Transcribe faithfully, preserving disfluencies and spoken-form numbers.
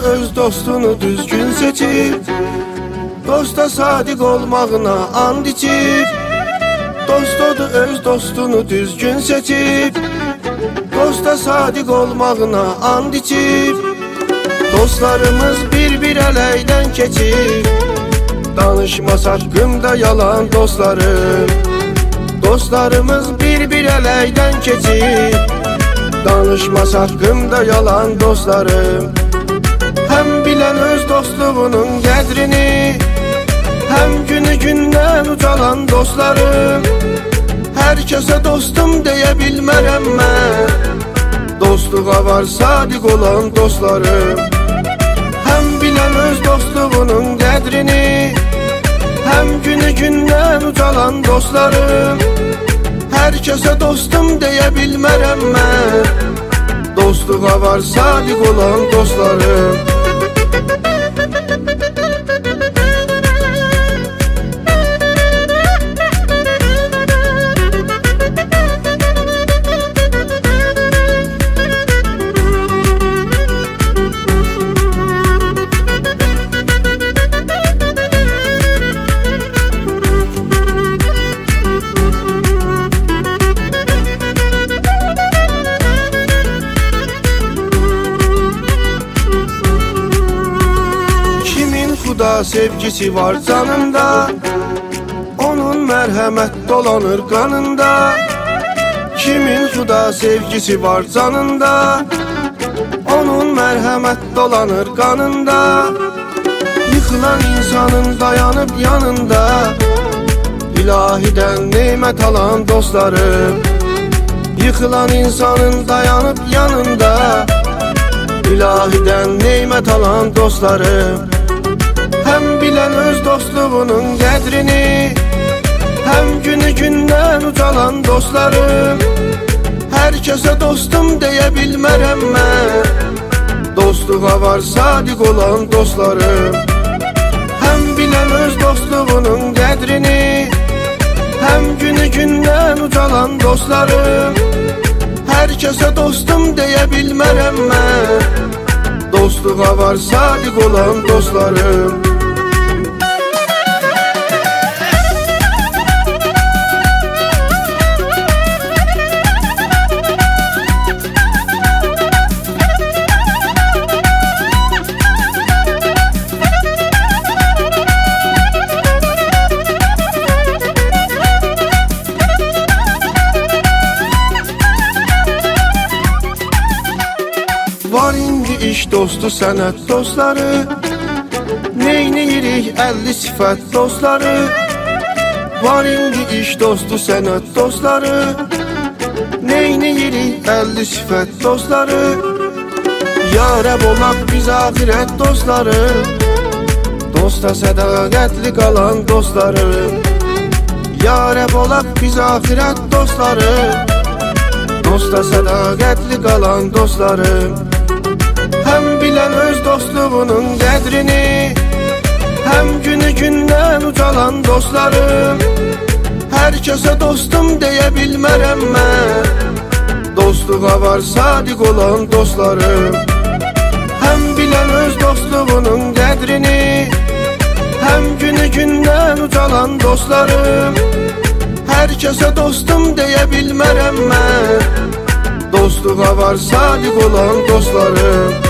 öz dostunu düzgün seçib, dosta sadiq olmağına and içib. Dost odur öz dostunu düzgün seçib, dosta sadiq olmağına and içib. Dostlarımız bir-bir əleydən keçib, danışmaz haqqımda yalan dostlarım. Dostlarımız bir-bir əleydən keçib, danışmaz haqqımda yalan dostlarım. Həm bilən öz dostluğunun qədrini, həm günü gündən ucalan dostlarım. Hər kəsə dostum deyə bilmərəm mən, dostluğa var sadiq olan dostlarım. Həm bilən öz dostluğunun qədrini, həm günü gündən ucalan dostlarım. Hər kəsə dostum deyə bilmərəm mən, dostluğa var sadiq olan dostlarım. Xuda sevgisi var canında, onun mərhəmət dolanır qanında. Kimin xuda sevgisi var canında, onun mərhəmət dolanır qanında. Yıxılan insanın dayanıb yanında, ilahidən neymət alan dostlarım. Yıxılan insanın dayanıb yanında, ilahidən neymət alan dostlarım. Həm bilən öz dostluğunun qədrini, həm günü gündən ucalan dostlarım. Hər kəsə dostum deyə bilmərəm mən, dostluğa var sadiq olan dostlarım. Həm bilən öz dostluğunun qədrini, həm günü gündən ucalan dostlarım. Hər kəsə dostum deyə bilmərəm mən, dostluğa var sadiq olan dostlarım. Var indi iş dostu sənət dostları, neyniyirik əlli sifət dostları. Var indi iş dostu sənət dostları, neyniyirik əlli sifət dostları. Ya Rəb olaq biz axirət dostları, dosta sədaqətli qalan dostları. Ya Rəb olaq biz axirət dostları, dosta sədaqətli qalan dostlarım. Həm bilən öz dostluğunun qədrini, həm günü gündən ucalan dostlarım. Hər kəsə dostum deyə bilmərəm mən, dostluğa var sadiq olan dostlarım. Həm bilən öz dostluğunun qədrini, həm günü gündən ucalan dostlarım. Hər kəsə dostum deyə bilmərəm mən, dostluğa var sadiq olan dostlarım.